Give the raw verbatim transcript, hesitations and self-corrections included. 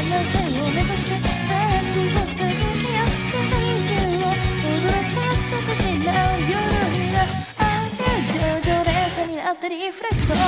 な線を目指してパーティーを続けよう。世界中を踊らかす少しな夜がある。上々連鎖になってリフレクト